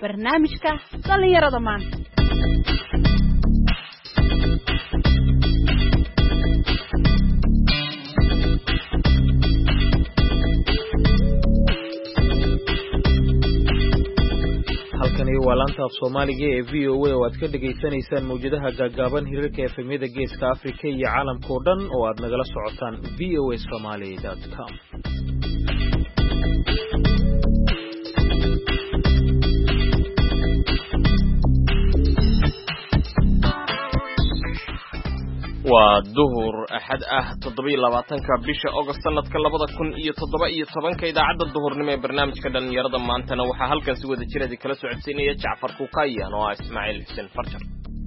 barnaamijka dhalinyarada maanta. halkani waa laanta af Soomaaliga ee VOA oo aad ka dhageysanaysaan mawjadaha gaagaaban hirarka FM-yada Geeska Afrika iyo caalamka oo dhan oo aad nagala socotaan voasomali.com. waa duhur axad ah 27 bisha August sanadka 2017 idaacadda duhurnimo ee barnaamijka dhalinyarada maantana waxaa halkan si wada jir kala socodsiinaya Jacfar Kukayan oo Ismaaciil Xuseen Farjar.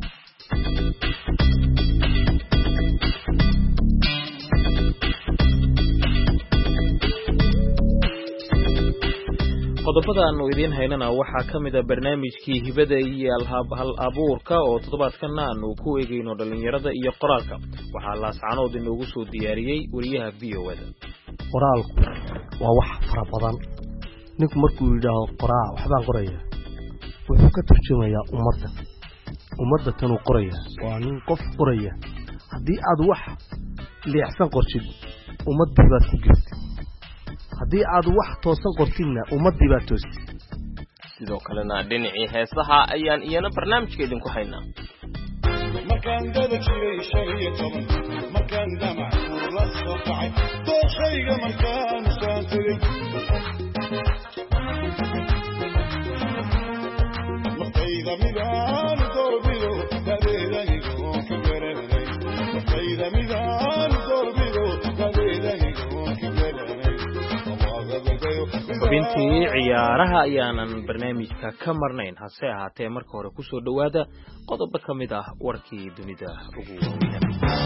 qodobada aanu idin haynana waxaa kamid ah barnaamijkii hibada iyo hal abuurka oo toddobaadkan aanu ku eegayno dhalinyarada iyo qoraalka. waxaa laascanood inoogu soo diyaariyay wariyaha VOA-da. qoraalku waa wax fara badan. ninku markuu yiraahdo qoraa waxbaan qoraya wuxuu ka turjumayaa ummadda tanuu qoraya waa nin qof qoraya. haddii aad wax leexsan qortid ummadii baad ku jirtid, haddii aad wax toosan qortidna ummadii baad toostid. sidoo kalena dhinacii heesaha ayaan iyana barnaamijka idinku haynaa. markaan dada jiray 15 markaan damac la soo kacay dooshayga markaan saantay markayda midaan doobiyo dadeedani oo ka garanay markayda midaan doobiyo dadeedani oo ka garanay xubintii ciyaaraha ayaanan barnaamijka ka marnayn, hase ahaatee marka hore ku soo dhawaada qodobo ka mid ah warkii dunida ugu weyn.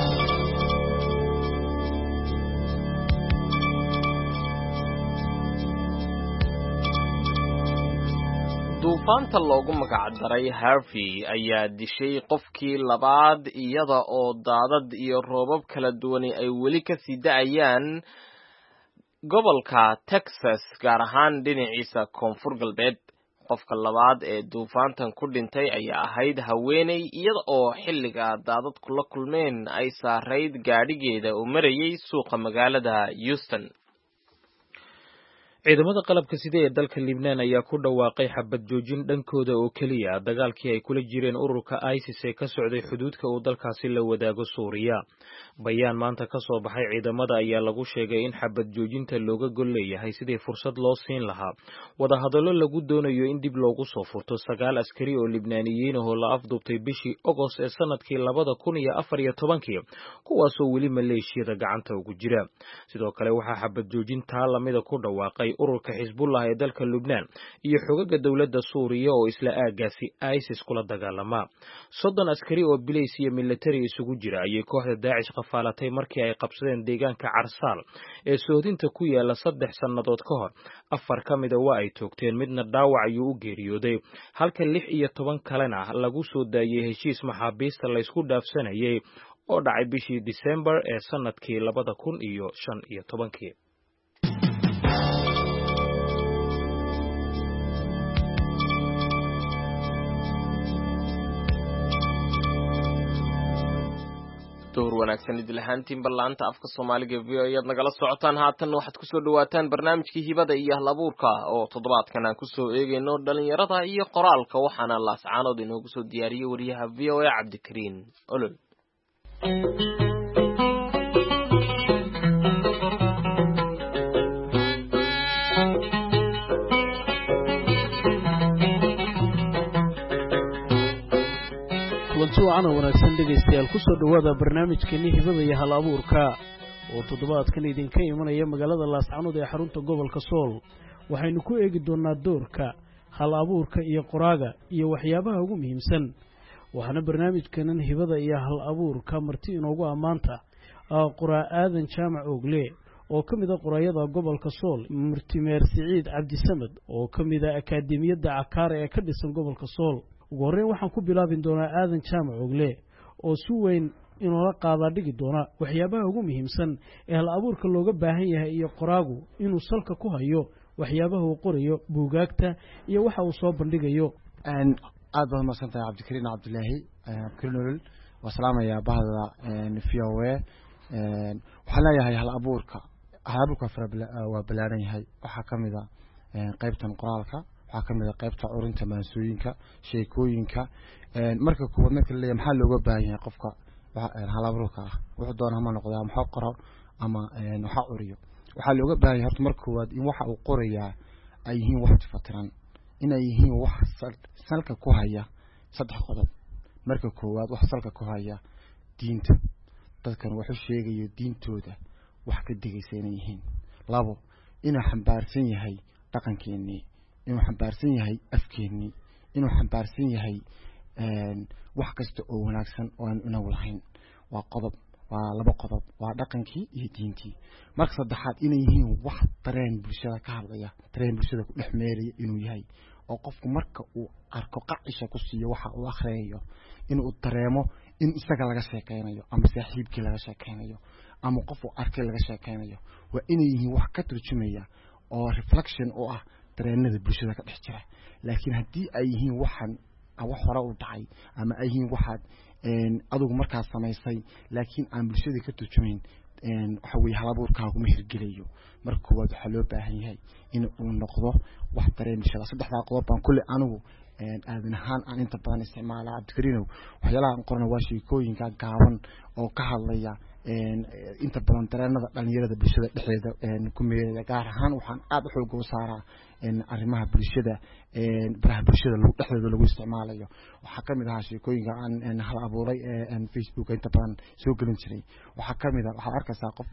duufaanta loogu magac daray Harvey ayaa dishay qofkii labaad iyada oo daadad iyo roobab kala duwan ay weli ka sii da'ayaan gobolka Texas, gaar ahaan dhinaciisa koonfur galbeed. qofka labaad ee duufaantan ku dhintay ayaa ahayd haweeney iyada oo xilliga daadadku la kulmeen ay saarayd gaadhigeeda oo marayay suuqa magaalada Houston. ciidamada qalabka sida ee dalka Lebanon ayaa ku dhawaaqay xabad joojin dhankooda oo kaliya dagaalkii ay kula jireen ururka ISIS ee ka socday xuduudka uu dalkaasi la wadaago Suuriya. bayaan maanta ka soo baxay ciidamada ayaa lagu sheegay in xabad joojinta looga gol leeyahay sidii fursad loo siin lahaa wadahadallo lagu doonayo in dib loogu soo furto 9 askari oo Libnaaniyiin ah oo la afduubtay bishii August ee sanadkii 2014 kuwaasoo weli maleeshiyada gacanta ugu jira. sidoo kale waxaa xabad joojinta lamida ku dhawaaqay ururka Xisbullah ee dalka Lebanon iyo xogaga dawladda Suuriya oo isla aagaasi ISIS kula dagaalama. 30 askari oo bileys iyo military isugu jira ayay kooxda Daesh qafaalatay markii ay qabsadeen deegaanka Carsaal ee soodinta ku yaala 3 sanadood ka hor. 4 kamid ah waa ay toogteen, midna dhaawac ayuu u geeriyooday, halka 16 kalena lagu soo daayay heshiis maxaabiista la isku dhaafsanayay oo dhacay bishii December ee sanadkii 2015. duhur wanaagsan idil ahaantiin ballaanta afka Soomaaliga VOA ayaad nagala socotaan. haatan waxaad ku soo dhawaataan barnaamijkii hibada iyo hal abuurka oo toddobaadkan aan ku soo eegayno dhalinyarada iyo qoraalka. waxaana laascaanood inoogu soo diyaariyay wariyaha VOA Cabdikariin Olol. waana wanaagsan dhegeystayaal ku soo dhawaada barnaamijkeeni hibada iyo hal abuurka oo toddobaadkan idinka imanaya magaalada Laascanood ee xarunta gobolka Sool. waxaynu ku eegi doonaa doorka hal abuurka iyo qoraaga iyo waxyaabaha ugu muhiimsan. waxaana barnaamijkeena hibada iyo hal abuurka marti inoogu amaanta qoraa Aadan Jaamac Ogle oo kamid ah qoraayada gobolka Sool, Murtimeer Siciid Cabdisamad oo kamid ah akaademiyada Cakaar ee ka dhisan gobolka Sool. ugu horreyn waxaan ku bilaabin doonaa Aadan Jaamac Ogle oo si weyn inuu la qaada dhigi doona waxyaabaha ugu muhiimsan ee hal abuurka looga baahan yahay iyo qoraagu inuu salka ku hayo waxyaabaha uu qorayo buugaagta iyo waxa uu soo bandhigayo. aad baad mahadsantahay cabdikariin cabdilaahi cabdikariin olol waa salaamayaa bahda VOA. waxaan leeyahay hal abuurka waa balaaran yahay. waxaa ka mid a qaybtan qoraalka, waxaa ka mid a qaybta urinta maansooyinka, sheekooyinka. marka koowaad marka la leeyahay maxaa looga baahan yahay qofka hal abuurka ah, wuxuu doona ma noqdo ama waxa qoro ama waxa uriyo, waxaa looga baahan yahay horta marka koowaad in waxa uu qorayaa ay yihiin wax fatiran, inay yihiin wax salka ku haya saddex qodob. marka koowaad wax salka ku haya diinta, dadkan wuxuu sheegayo diintooda wax ka digaysa inay yihiin. labo, inuu xambaarsan yahay dhaqankeennii, inuu xambaarsan yahay afkeennii, inuu xambaarsan yahay wax kasta oo wanaagsan oo aan inagu lahayn. waa qodob, waa laba qodob, waa dhaqankii iyo diintii. marka saddexaad inay yihiin wax dareen bulshada ka hadlaya, dareen bulshada ku dhex meelaya inuu yahay, oo qofku marka uu arko qacisha ku siiyo waxa uu akhriyayo inuu dareemo in isaga laga sheekeynayo ama saaxiibkii laga sheekeynayo ama qof uu arkay laga sheekeynayo. waa inay yihiin wax ka turjumaya oo reflection oo ah dareenada bulshada ka dhex jira. laakiin haddii ay yihiin waxan wax hore u dhacay ama ay yihiin waxaad adigu markaas samaysay laakiin aan bulshada ka turjumayn, waxa weeye hal abuurkaagu ma hirgelayo. marka koowaad waxaa loo baahan yahay in uu noqdo wax dareen bulshada. saddexdaa qodob baan kulli anigu aadan ahaan aan inta badan isticmaala cabdikariinow. waxyaalaha aan qorana waa sheekooyinka gaaban oo ka hadlaya inta badan dareenada dhalinyarada bulshada dhexdeeda ku meelaya. gaar ahaan waxaan aad u xoog u saaraa arrimaha bulshada, baraha bulshada dhexdeeda lagu isticmaalayo. waxaa ka mid ahaa sheekooyinka aan hal abuuray Facebook inta badan soo gelin jiray. waxaa ka mid ah waxaad arkaysaa qof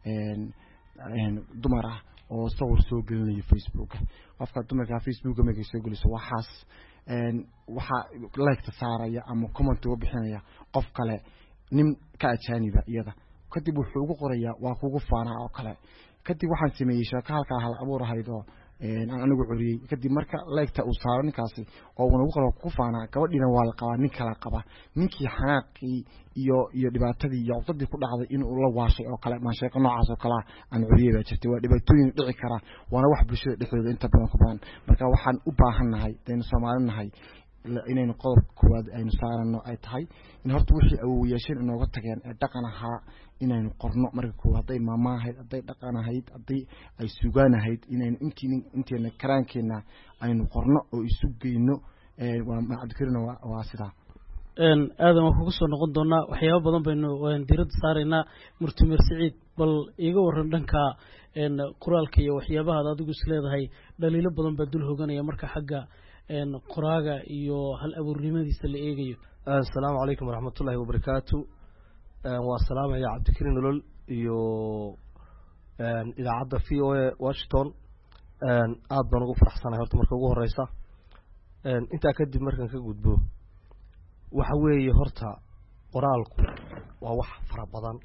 dumar ah oo sawir soo gelinayo Facebook. qofka dumarka Facebook ma soo geliso waxaas waxa like saaraya ama comment uga bixinaya qof kale, nin ka ajaaniba iyada. kadib wuxuu ugu qorayaa waa kugu faanaa oo kale. kadib waxaan sameeyay sheeko halka hal abuur ahayd oo aan anigu curiyay. kadib marka like uu saaro ninkaasi oo uu ugu qoro ku faanaa, gabadhiina waa la qabaa, nin kala qaba. ninkii xanaaqii iyo dhibaatadii iyo codadii ku dhacday in uu la waashay oo kale. ma sheeko noocaas oo kale aan curiyay baa jirtay. waa dhibaatooyin dhici kara, waana wax bulshada dhexdeeda inta badan ku badan. marka waxaan u baahanahay inaynu Soomaalinahay inaynu qodob koowaad aynu saarano ay tahay in horta wixii awoowayaasheen inooga tageen ee dhaqan ahaa inaynu qorno. marka koowaad hadday maama ahayd, hadday dhaqan ahayd, hadday ay sugaan ahayd, inaynu inteena karaankeena aynu qorno oo isu geyno. waa cabdikariin waa sidaa. aadan waan kugu soo noqon doonaa. waxyaabo badan baynu diiradda saaraynaa. Murtimer Siciid, bal iiga waran dhanka qoraalka iyo waxyaabaha aad adigu is leedahay dhaliilo badan baa dul hoganaya marka xagga qoraaga iyo hal abuurnimadiisa la eegayo. assalaamu calaykum waraxmatullaahi wabarakaatu. waa salaamaya cabdikariin olol iyo idaacadda VOA Washington. aad baan ugu faraxsanahay horta marka ugu horeysa. intaa kadib markaan ka gudbo, waxa weeye horta qoraalku waa wax fara badan.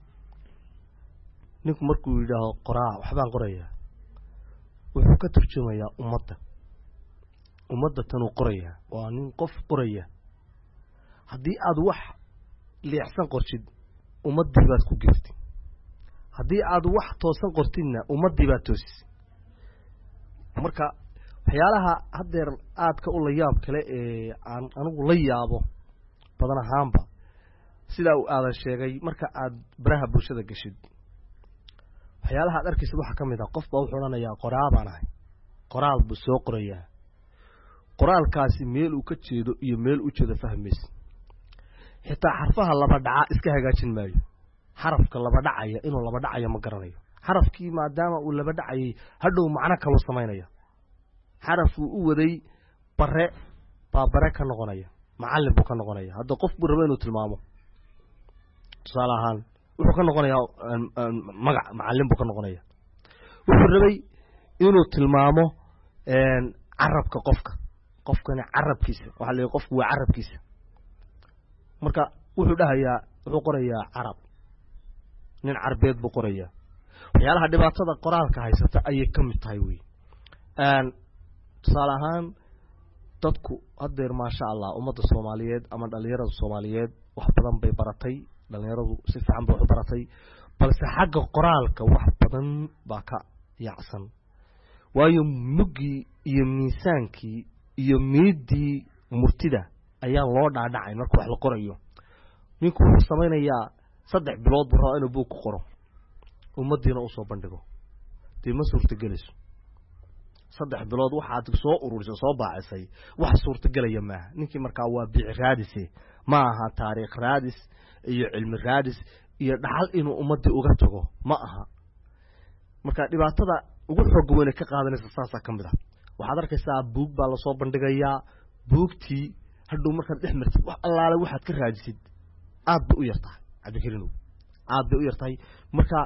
ninku markuu yidhaaho qoraa waxbaan qorayaa, wuxuu ka turjumayaa ummadda tanuu qorayaa. waa nin qof qoraya. haddii aad wax leexsan qortid, ummaddii baad ku geftay. haddii aad wax toosan qortidna ummaddii baad toosisay. marka waxyaalaha haddeer aadka u la yaab kale ee aan anigu la yaabo badan ahaanba, sidaa uu aadan sheegay, marka aad baraha bulshada gashid waxyaalaha aad arkaysid waxaa ka mid ah qof baa wuxuu odhanayaa qoraa baan ahay, qoraal buu soo qorayaa. qoraalkaasi meel uu ka jeedo iyo meel u jeedo fahmaysa. xitaa xarfaha laba dhaca iska hagaajin maayo. xarafka laba dhacaya inuu laba dhacayo ma garanayo. xarafkii maadaama uu laba dhacayay hadhow macno kaloo samaynaya. xarafuu u waday bare baa bare ka noqonaya, macallin buu ka noqonaya. hadda qof buu rabo inuu tilmaamo, tusaale ahaan wuxuu ka noqonayaa magac, macallin buu ka noqonaya. wuxuu rabay inuu tilmaamo carabka qofkana carabkiisa. waxaa la yidhi qofku waa carabkiisa. marka wuxuu dhahayaa, wuxuu qorayaa carab, nin carbeed buu qorayaa. waxyaalaha dhibaatada qoraalka haysata ayay ka mid tahay wey. tusaale ahaan dadku haddeer maasha allah ummadda Soomaaliyeed ama dhalinyarada Soomaaliyeed wax badan bay baratay. dhalinyaradu si fiican bay wax baratay, balse xagga qoraalka wax badan baa ka yaacsan. waayo muggii iyo miisaankii iyo miidii murtida ayaa loo dhaadhacay marka wax la qorayo ninku wuxuu samaynayaa 3 bilood buu rabaa inuu buug ku qoro ummadiina u soo bandhigo dee ma suurtagelayso 3 bilood waxaad soo ururisay soo baacisay wax suurtagelaya maaha ninkii markaa waa bici raadise ma aha taariikh raadis iyo cilmi raadis iyo dhaxal inuu ummadii uga tago ma aha marka dhibaatada ugu xoog weyn ka qaadanaysa saasa kamid ah waxaad arkaysaa buug baa la soo bandhigayaa buugtii hadhow markaad dhex martid wax allaale waxaad ka raadisid aad bay u yartahay cabdikariinow aad bay u yartahay marka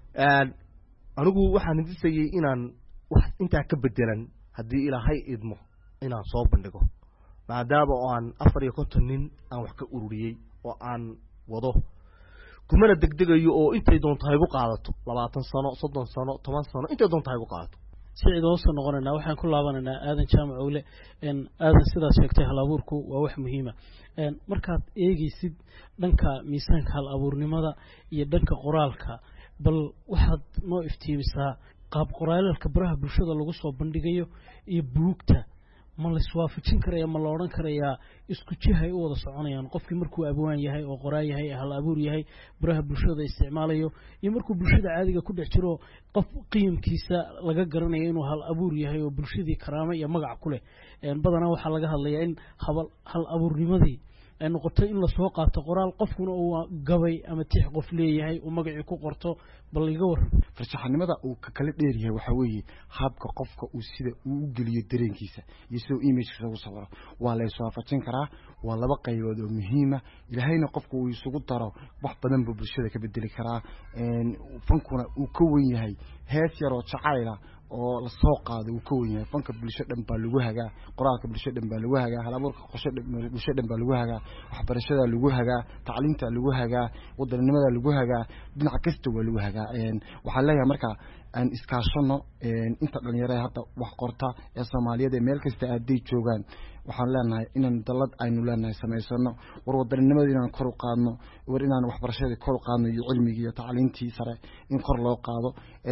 anigu waxaan hindisayay inaan wax intaa ka bedelan haddii ilaahay idmo inaan soo bandhigo maadaama oo aan 54 nin aan wax ka ururiyey oo aan wado kumana degdegayo oo intay doonto haygu qaadato 20 sano 30 sano 10 sano intay doonto haygu qaadato sicid oo soo noqonayna waxaan ku laabanaynaa aadan jaamac owle aadan sidaas sheegtay hal abuurku waa wax muhiima markaad eegaysid dhanka miisaanka hal abuurnimada iyo dhanka qoraalka bal waxaad noo iftiimisaa qaab qoraalka baraha bulshada lagu soo bandhigayo iyo buugta ma la iswaafajin karaya ma la oran karaya isku jihay u wada soconayaan qofkii markuu abwaan yahay oo qoraa yahay hal abuur yahay baraha bulshada isticmaalayo iyo markuu bulshada caadiga ku dhex jiro qof qiimkiisa laga garanayo inuu hal abuur yahay oo bulshadii karaamo iyo magac ku leh badanaa waxaa laga hadlayaa in hal abuurnimadii ay noqoto in la soo qaato qoraal qofkuna uu gabay ama tix qof leeyahay uu magacii ku qorto bal iga war farshaxanimada uu ka kala dheer yahay waxa weeye habka qofka uu sida uu u geliyo dareenkiisa iyo sida image-kiisa uu sawiro waa la isoo faafin karaa waa laba qaybood oo muhiim ah ilaahayna qofku uu isugu daro wax badan buu bulshada ka bedeli karaa fankuna uu ka weyn yahay hees yar oo jacayl ah oo la soo qaado uu ka weyn yahay fanka bulsho dhan baa lagu hagaa qoraalka bulsho dhan baa lagu hagaa hal abuurka bulsho dhan baa lagu hagaa waxbarashada lagu hagaa tacliinta lagu hagaa wadanimada lagu hagaa dhinac kasta waa lagu hagaa waxaan leeyahay marka aan iskaashano inta dhalinyarada hadda wax qorta ee Soomaaliyeed ee meel kasta aaday joogaan waxaan leenahay inaan dalad aynu leenahay sameysano war wadanimada inaan kor u qaadno war inaan waxbarashada kor u qaadno iyo cilmiga iyo tacliintii sare in kor loo qaado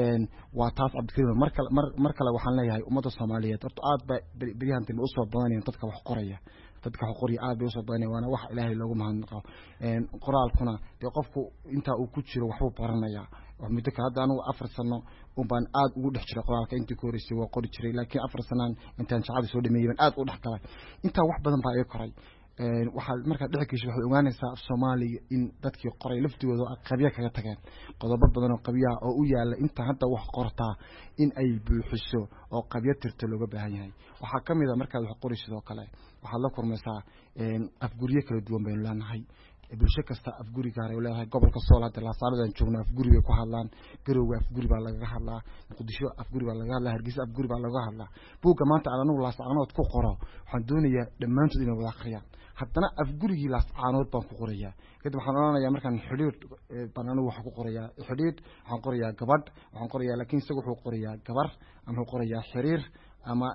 waa taas Cabdikariim markale waxaan leeyahay ummadda Soomaaliyeed horta aad ba bariyahan dib u soo badanayeen dadka wax qoraya dadka qoriya aad bay u soo badanayeen waana wax Ilaahay loogu mahadnaqo qoraalkuna ee qofku inta uu ku jiro waxba baranaya wax muddo ka hadda anigu 4 sano baan aad ugu dhex jiray qoraalka intii ku horeysay waa qori jiray laakiin 4 sanaan intaan shaqada soo dhameeyay aad u dhex galay inta wax badan baa ay koray waxa marka dhixkiisa waxa ogaanaysaa Soomaaliya in dadkii qoray laftooda qabiya kaga tageen qodobo badan oo qabiya oo u yaala inta hadda wax qortaa in ay buuxiso oo qabiya tirta looga baahan yahay waxa kamid ah marka wax qori sidoo kale waxa la kurmaysaa afguriye kala duwan baynu leenahay bulsho kasta afguri gaar ah leeyahay gobolka Sool hadda la saaradan joogna afguri way ku hadlaan garowga afguri baa laga hadlaa Muqdisho afguri baa laga hadlaa Hargeysa afguri baa laga hadlaa buuga maanta anagu la saaranood ku qoro waxaan doonayaa dhamaantood inay wada akhriyaan haddana afgurigii la saaranood baan ku qorayaa kadib waxaan oranayaa markaan xiriir baan anigu wax ku qorayaa xiriir waxaan qorayaa gabadh waxaan qorayaa laakiin isagu wuxuu qorayaa gabar ama wuxuu qorayaa xiriir ama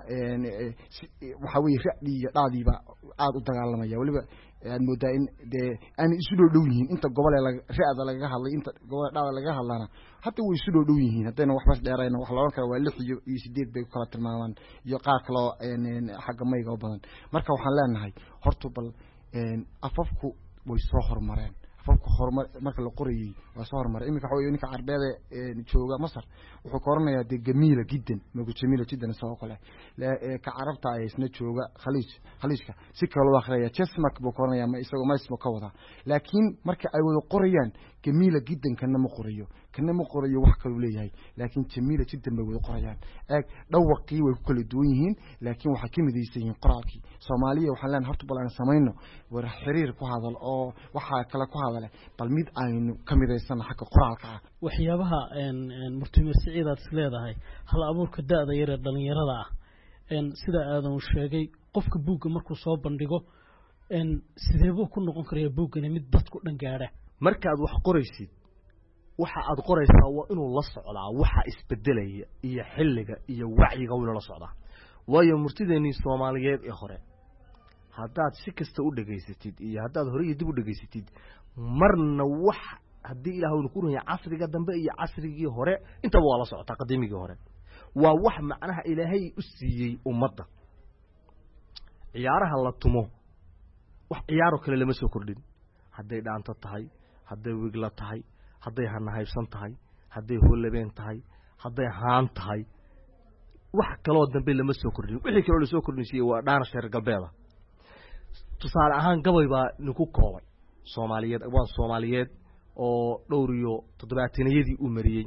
waxa weeye raadii iyo dhaadiiba aad u dagaalamaya waliba aan moodaa in aan isu dhow yihiin inta gobol ee raada laga hadlay inta gobol dhaada laga hadlana hadda way isu dhow yihiin hadana wax bas dheerayna wax la oran karo waa 6 iyo 8 bay kala tilmaamaan iyo qaar kale oo xagga mayga u badan marka waxaan leenahay horta bal afafku way soo hormareen afafku hormar marka la qorayay waa soo hormaray imika waxa weeye ninka Carbeed jooga Masar wuxuu qoranayaa gamiila jiddan magu jamiila jiddan soo kale ka Carabta ay isna jooga khaliijka si kale loo akhriyaa chesmak buu qoranayaa ma isagu ma ismo ka wada laakiin marka ay wada qorayaan gamiila jiddan kana ma qorayo wax kale leeyahay laakiin jamiila jiddan bay wada qorayaan dhawaqii way ku kala duwan yihiin laakiin waxa ka midaysan yihiin qoraalkii Soomaaliya waxaan leen horta balan sameeyno war xiriir ku hadal oo waxa kala ku hadal bal mid aynu ka midaysan xagga qoraalka waxyaabaha murtime siciidaad isleedahay hal abuurka daada yar ee dhalinyarada ah sida aadan sheegay qofka buugga markuu soo bandhigo sidee buu ku noqon karaa buuggani mid dadku dhan gaara marka aad wax qoraysid waxa aad qoraysaa waa inuu la socdaa waxa isbedelaya iyo xilliga iyo wacyiga uu la socdaa waayo murtideeni Soomaaliyeed ee hore haddaad si kasta u dhageysatid iyo haddaad hore iyo dib u dhageysatid marna wax haddii Ilaahay uu ku runyahay casriga dambe iyo casrigii hore intaba waa la socotaa qadiimigii hore waa wax macnaha ilaahay u siiyey ummadda ciyaaraha la tumo wax ciyaaro kale lama soo kordhin hadday dhaanto tahay hadday wigla tahay hadday hanahaybsan tahay hadday hoolabeen tahay hadday haan tahay wax kaloo dambe lama soo kordhin wixii kaloo la soo kordhinsiiyey waa dhaana sheer galbeeda tusaale ahaan gabay baa ninku koobay Soomaaliyeed waa Soomaaliyeed oo dhowr iyo 70 uu mariyay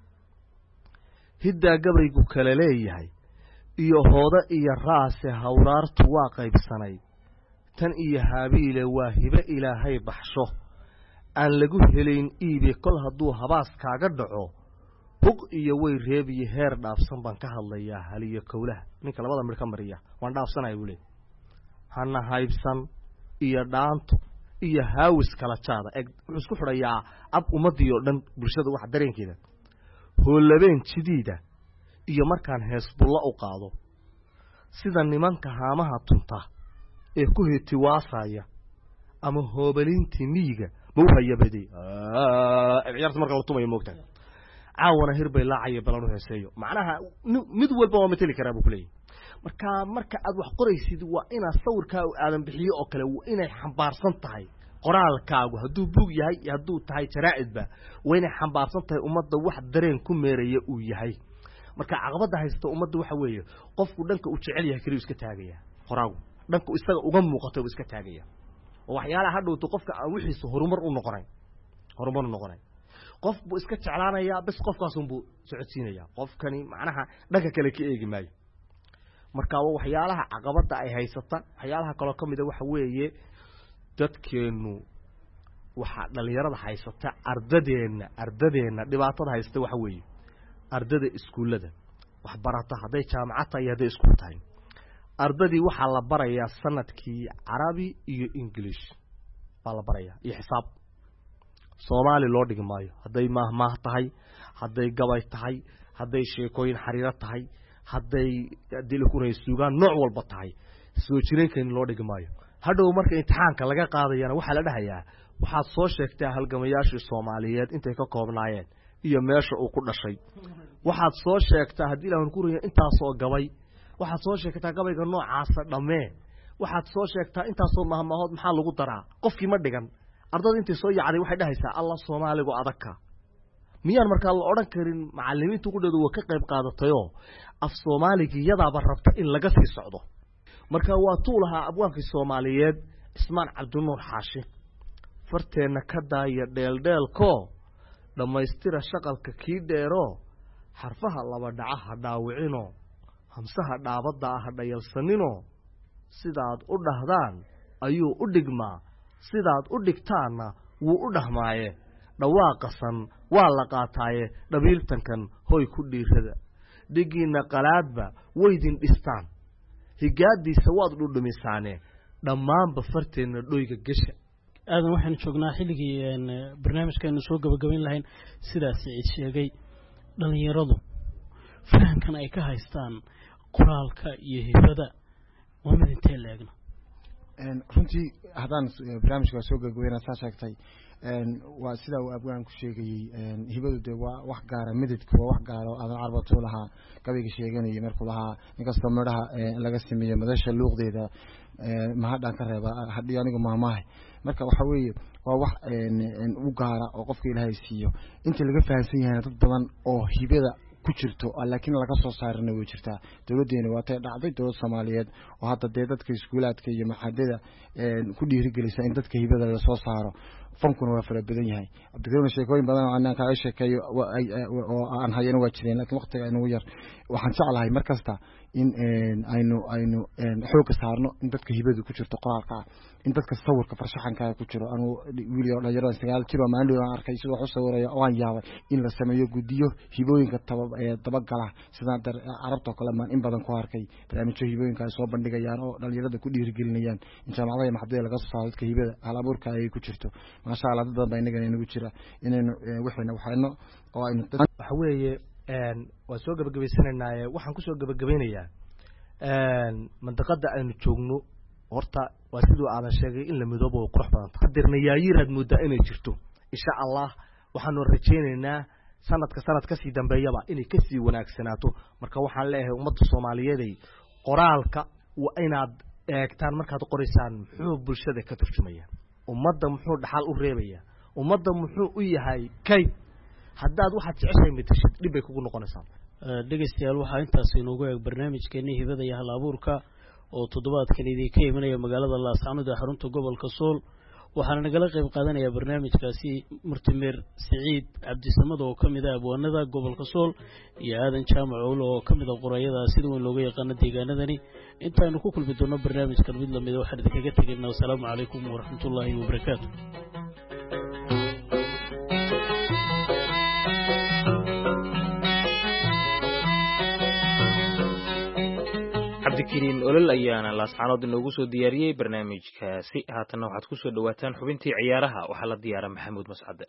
hidda gabaygu kala leeyahay iyo hooda iyo raase hawraartu waa qaybsanay tan iyo haabiile waa hibe ilaahay baxsho aan lagu helayn iibe kol hadduu habaas kaaga dhaco hug iyo way reeb iyo heer dhaafsan baan ka hadlayaa haliyo kowlaha ninka labada mid ka mariya waan dhaafsanay wule hana haybsan iyo dhaanto iyo haawis kala jaada wuxuu isku xirayaa ab ummadii oo dhan bulshada wax dareenkeeda hoolabeen jidiida iyo markaan heesbulla u qaado sida nimanka haamaha tunta ee ku hetiwaasaya ama hoobalintii miyiga ma u hayabadii ciyaarta marka la tumayo moogtaa caawana hirbay laacay balanu heeseeyo macnaha mid walba waa matali karaa buu kuleeyay marka aad wax qoraysid waa ina sawirka aadan bixiyo oo kale waa inay xambaarsan tahay qoraalkaagu hadduu buug yahay iyo hadduu tahay jaraa'idba waa inay xambaarsan tahay ummadda wax dareen ku meeraya uu yahay marka caqabada haysta ummadda waxa weeye qofku dhanka uu jecel yahay kaliya iska taagaya qoraagu dhanka isaga uga muuqato uu iska taagaya oo waxyaalaha hadhowto qofka aan wixiisa horumar u noqonay qof buu iska jeclaanaya bas qofkaas uu socodsiinaya qofkani macnaha dhanka kale ka eegi maayo marka waxyaalaha caqabada ay haysata waxyaalaha kale kamid ah waxa weeye dadkeenu waxa dhalinyarada haysata ardadeena dhibaatada haysta waxa weeye ardada iskuulada wax barata haday jaamacad tahay haday iskuul tahay ardadii waxa la barayaa sanadkii Carabi iyo English baa la barayaa iyo xisaab Soomaali loo dhigi maayo haday maahmaah tahay haday gabay tahay haday sheekooyin xariiro tahay haday dilku suugaan nooc walba tahay soo jireenkan loo dhigi maayo hadhow marka imtixaanka laga qaadayana waxa la dhahayaa waxaad soo sheegtay halgamayaashii Soomaaliyeed intay ka koobnaayeen iyo meesha uu ku dhashay waxaad soo sheegtaa hadii Ilaahay ku riyo intaas oo gabay waxaad soo sheegtaa gabayga noocaas dhamee waxaad soo sheegtaa intaas oo mahmahood maxaa lagu daraa qofkii ma dhigan ardada intii soo yacday waxay dhahaysaa Allah Soomaaligu adagka miyaan markaa la oran karin macallimiintu ku dheedo ka qayb qaadatayo af Soomaaliga yadaaba rabta in laga sii socdo marka waa tuulaha abwaankii Soomaaliyeed Ismaan Cabdinuur Xaashi farteena ka daaya dheelko dhamaystira shaqalka kii dheero xarfaha laba dhaca ha dhaawicino hamsaha dhaabada ah dhayalsanino sidaad u dhahdaan ayuu u dhigmaa sidaad u dhigtaana wuu u dhahmaaye dhawaaqasan waa la qaataaye dhabiiltankan hoy ku dhiirada dhigiina qalaadba waydin dhistaan higaadiisa waad dhudhumisaane dhammaanba farteena dhoyga gasha aadan waxaan joognaa xilligii barnaamijkeenu soo gabagabayn lahayn sidaas ay sheegay dhalinyaradu fahamkan ay ka haystaan qoraalka iyo hibada waa mid intee leegna runtii haddaan barnaamijka soo gabagabayna saa sheegtay waa sida uu abwaan ku sheegayay hibadu de waa wax gaara mididku waa wax gaara oo aadan carbato lahaa gabayga sheeganayay markuu lahaa inkastoo midhaha laga sameeyo madasha luuqdeeda mahadhaan ka reeba hadii anigu maamaahay marka waxa weeye waa wax u gaara oo qofka Ilaahay siiyo inta laga fahansan yahay dad badan oo hibada ku jirto laakiin laga soo saarna way jirtaa dawladeena waa tay dhacday dawlad Soomaaliyeed oo hadda dadka iskuulaadka iyo maxadada ku dhiirigelisa in dadka hibada la soo saaro fankuna waa fara badan yahay abdikariin sheekooyin badan oo aan ka sheekayo oo aan hayno waa jireen laakiin waqtiga inuu yar waxaan jeclahay markasta in aynu xoog saarno in dadka hibadu ku jirto qoraalka in dadka sawirka farshaxanka ku jiro anu wiilio dhalinyaro 9 jiro maandhow aan arkay sidoo wax sawiraya oo aan yaabay in la sameeyo gudiyo hibooyinka dabagala sida Arabta kale maan in badan ku arkay barnaamijyo hibooyinka ay soo bandhigayaan oo dhalinyarada ku dhiirigelinayaan in jaamacadaha maxadada laga soo saaro dadka hibada hal abuurka ay ku jirto ma sha Allah dad badan inaga inagu jira inaynu waxayno oo aynu waxa weeye waa soo gabagabaysanayna waxaan ku soo gabagabaynayaa mandaqada aynu joogno horta waa sidoo aan sheegay in la midoobo qurux badan qadarna yaayiraad muddo inay jirto insha Allah waxaanu rajaynaynaa sanad kasii dambeeyaba inay kasii wanaagsanaato marka waxaan leeyahay ummadda Soomaaliyeed qoraalka waa inaad eegtaan markaad qoraysaan muxuu bulshada ka turjumaya ummadda muxuu dhaxal u reebaya ummadda muxuu u yahay kayd haddaad waxaad jeceshahay mitashid dhib bay kugu noqonaysaa dhegeystayaal waxaa intaas inoogu eeg barnaamijkeennii hibada iyo hal abuurka oo toddobaadkan idinka imanaya magaalada Laascaanood ee xarunta gobolka Sool waxaana nagala qayb qaadanaya barnaamijkaasi Murtimeer Saciid Cabdisamad oo kamid ah abwaanada gobolka Sool iyo Aadan Jaamac oo kamid ah qorayada sida weyn looga yaqaan deegaanadani intaanu ku kulmi doono barnaamijkan mid lamid ah waxaan idinkaga tegaynaa assalaamu calaykum waraxmatullaahi wabarakaatuh cabdikariin olol ayaana Laascaanood inoogu soo diyaariyey barnaamijkaasi haatanna waxaad ku soo dhawaataan xubintii ciyaaraha waxaa la diyaara Maxamuud Mascade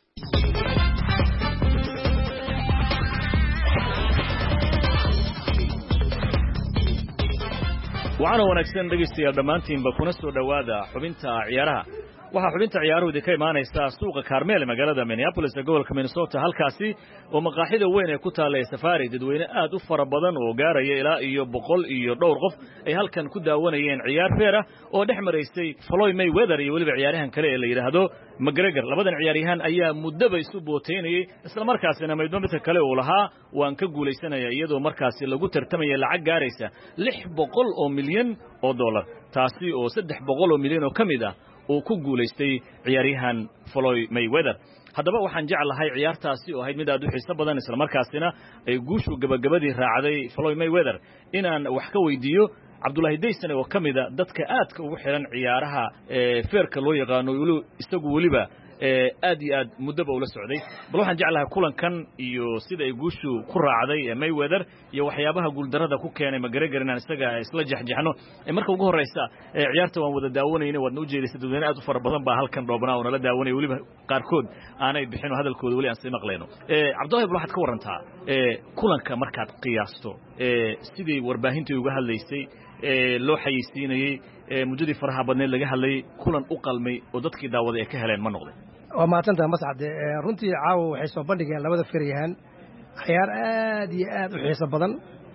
waxaana wanaagsan dhegeystayaal dhammaantiinba kuna soo dhowaada xubinta ciyaaraha waxaa xubinta ciyaaruhu ka imaanaysa suuqa Carmel magaalada Minneapolis ee gobolka Minnesota halkaasi oo maqaaxida weyn ee ku taala Safari dadweyne aad u fara badan oo gaaraya ilaa iyo 100 iyo dhowr qof ay halkan ku daawanayeen ciyaar feer ah oo dhex mareysay Floyd Mayweather iyo waliba ciyaarahan kale ee la yiraahdo McGregor labadan ciyaaryahan ayaa muddaba isu booteynayay isla markaasina midba kale oo lahaa waan ka guuleysanaya iyadoo markaasi lagu tartamay lacag gaaraysa $600 milyan oo dollar taasi oo $300 milyan oo kamid ah oo ku guuleystay ciyaaryahan Floyd Mayweather haddaba waxaan jeclahay ciyaartaasi oo ahayd mid aad u xiiso badan isla markaasina ay guushu gabagabadii raacday Floyd Mayweather inaan wax ka weydiiyo Cabdullaahi Deysan oo kamid ah dadka aadka ugu xiran ciyaaraha feerka loo yaqaano isagu waliba aad iyo aad muddaba ula socday bal waxaan jeclahay kulankan iyo sida ay guushu ku raacday Mayweather iyo waxyaabaha guuldarada ku keenay McGregor inaan isaga isla jaxjaxno marka ugu horeysa ciyaarta waan wada daawanayna wadna u jeedisay dadweyne aad u fara badan baa halkan dhoobnaa oo nala daawanay waliba qaarkood aanay bixino hadalkooda wali aan sii maqlayno Cabdullaahi waxaad ka warantaa kulanka markaad qiyaasto sidii warbaahintu uga hadlaysay loo xayeysiinayay muddadii faraha badneed laga hadlay kulan u qalmay oo dadkii daawada ay ka heleen ma noqday waa maadsantahay Mascade runtii caawa waxay soo bandhigeen labada feeryahan ciyaar aad iyo aad u xiiso badan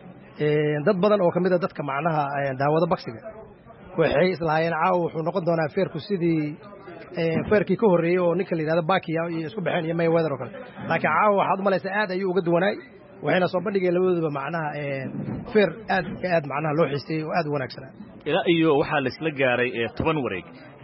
dad badan oo kamid ah dadka macnaha daawada baksiga waxay islaayeen caawa wuxuu noqon doonaa feerku sidii feerkii ka horeeyay oo ninka la yiraahdo Bakiya iyo isku baxeen iyo Mayweather oo kale laakiin caawa waxaad malaysaa aad ayuu uga duwanaay waxayna soo bandhigeen labadooduba macnaha feer aad macnaha loo xiiseeyay oo aad u wanaagsanaa ilaa iyo waxaa la isla gaaray 10 wareeg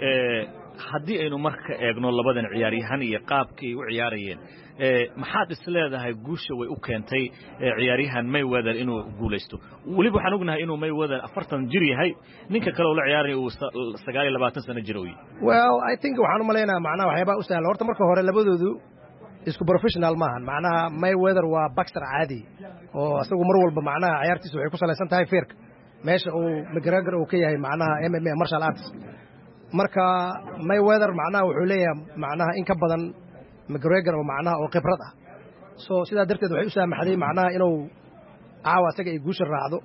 haddii aynu marka eegno labadan ciyaaryahan iyo qaabkii ay u ciyaarayeen maxaad isleedahay guusha way u keentay ciyaaryahan Mayweather inuu guuleysto waliba waxaan ognahay inuu Mayweather 40 jir yahay ninka kale oo la ciyaaraya uu 29 sano jir yahay well I think waxaan u maleynayaa macnaha waxyaaba u sahlan horta marka hore labadoodu isku professional maahan macnaha Mayweather waa boxer caadi oo asagu mar walba macnaha ciyaartiisu waxay ku saleysan tahay feerka meesha uu McGregor uu ka yahay macnaha MMA martial arts marka Mayweather macnaha wuxuu leeyahay macnaha in ka badan McGregor oo macnaha oo khibrad ah soo sidaa darteed waxay u saamaxday macnaha inuu caawa asaga ay guusha raacdo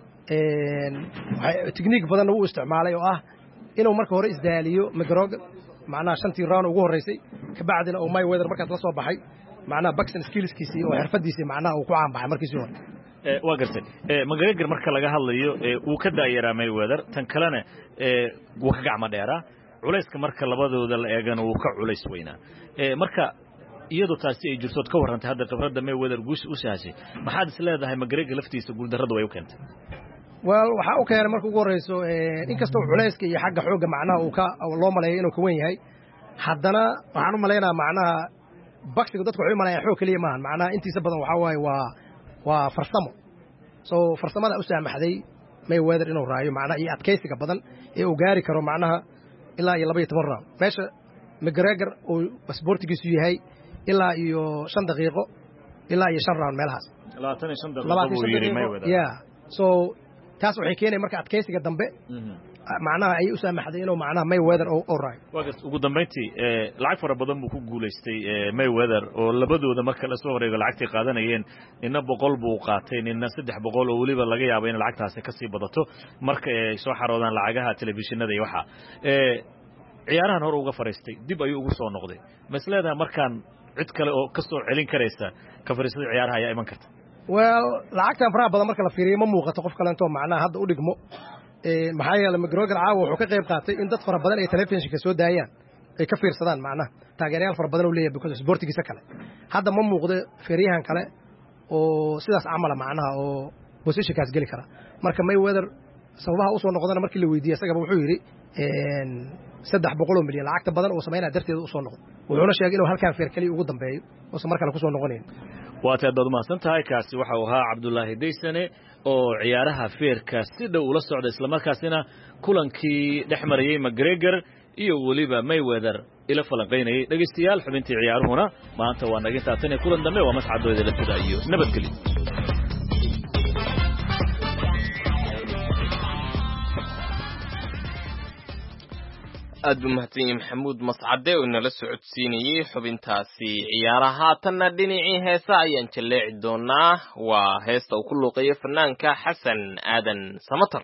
technique badan uu isticmaalay oo ah inuu marka hore isdaaliyo McGregor macnaha 5 round ugu horeysay ka bacdina oo Mayweather markaas la soo baxay macnaha boxing skillskiisii oo xirfadiisii macnaha uu ku caan baxay markiisii hore waa gartay McGregor marka laga hadlayo uu ka daayaraa Mayweather tan kalena wuu ka gacmo dheeraa culayska marka labadooda la eegana uu ka culays weynaa marka iyadoo taasi ay jirto ka warantay hadda khibradda Mayweather guusha u saashay maxaad isleedahay McGregor laftiisa guuldarrada way u keentay well waxa uu keenay marka ugu horeyso inkastoo culayska iyo xagga xooga macnaha uu ka loo maleeyo inuu ka weyn yahay haddana waxaan u maleynayaa macnaha boxing dadku waxay u maleeyaan xoog kaliya maahan macnaha intiisa badan waxa waaye waa farsamo soo farsamada u saamaxday Mayweather inuu raayo macnaha iyo adkeysiga badan ee uu gaari karo macnaha ilaa iyo 12 round meesha McGregor uu sportigiisu yahay ilaa iyo 5 daqiiqo ilaa iyo 5 round meelahaas 25 daqiiqo uu yiri Mayweather so taas waxay keenay marka adkeysiga dambe macnaha ay u saamaxday inuu macnaha Mayweather oo raayo wagas ugu dambeyntii lacag fara badan buu ku guuleystay Mayweather oo labadooda marka la soo wareego lacagtii qaadanayeen inna 100 buu qaatay inna 300 oo waliba laga yaabo in lacagtaasi ka sii badato marka ay soo xaroodaan lacagaha telefishinada iyo waxa ciyaarahan hore uga fariistay dib ayuu ugu soo noqday mas'alada markaan cid kale oo ka soo celin karaysa ka fariisada ciyaaraha ayaa iman karta well lacagtan faraha badan marka la fiiriyo ma muuqato qof kale intoo macnaha hadda u dhigmo maxaa yeelay McGregor caawa wuxuu ka qayb qaatay in dad fara badan ay telefishinka soo daayaan ay ka fiirsadaan macnaha taageerayaal fara badan uu leeyahay because sportigiisa kale hadda ma muuqdo feeryahan kale oo sidaas camala macnaha oo positionkaas geli kara marka Mayweather sababaha u soo noqdana markii la weydiiyay isagaba wuxuu yiri 300 milyan lacagta badan oo sameynaa darteed u soo noqdo wuxuuna sheegay inuu halkaan feer kaliya ugu dambeeyo oo markale ku soo noqoneen waad mahadsan tahay kaasi waxa uu ahaa Cabdullaahi Daysane oo ciyaaraha feerka si dhow ula socda isla markaasina kulankii dhexmarayay McGregor iyo waliba Mayweather ila falanqeynayay dhageystayaal xubintii ciyaaruhuna maanta waa naga taatane kulan dambe waa mascadooda la fidayo nabadgelyo aad buu mahadsan yahay maxamuud mascade oo nala socodsiinayay xubintaasi ciyaaraha haatanna dhinacii heesa ayaan jaleeci doonaa waa heesta uu ku luuqeeyo fanaanka xasan aadan samatar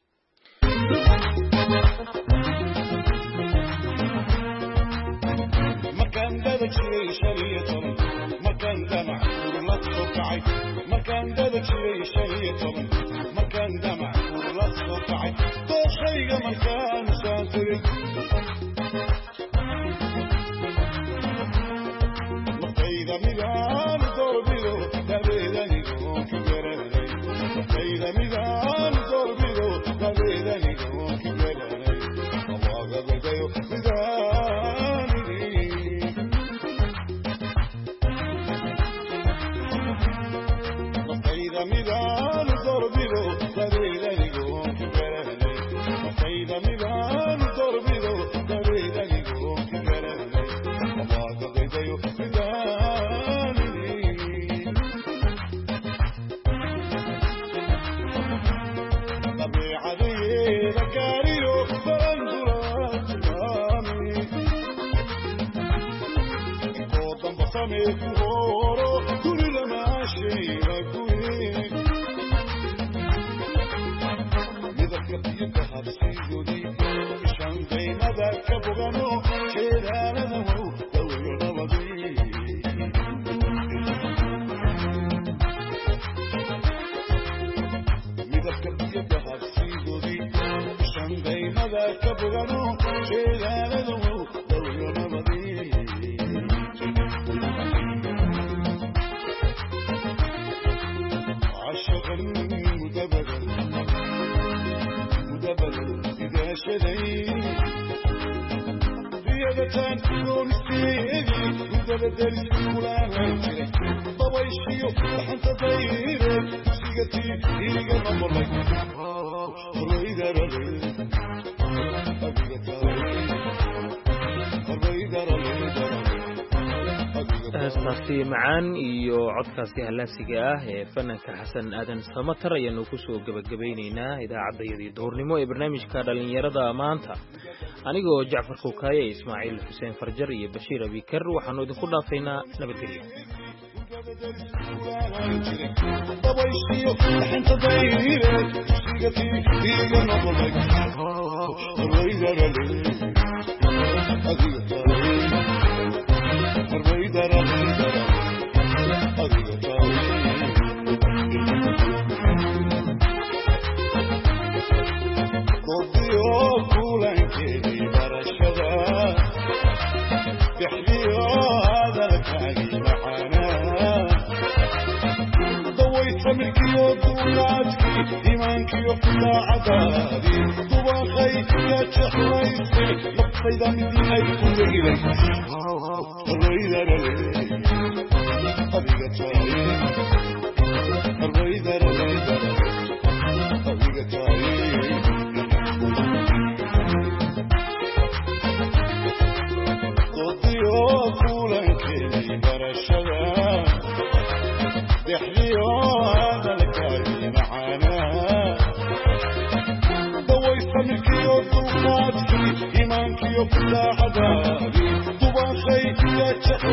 heestaasi macaan iyo codkaasi halaasiga ah ee fanaanka xasan aadan samatar ayaanu ku soo gabagabaynaynaa idaacaddayadii duhurnimo ee barnaamijka dhalinyarada maanta anigoo Jacfar Kukaaye Ismaaciil Xuseen Farjar iyo Bashiir Abikar waxaanu idinku dhaafaynaa nabadgelyo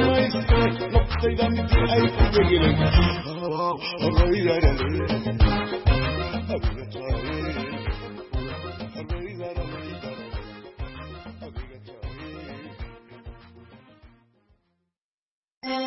Oh,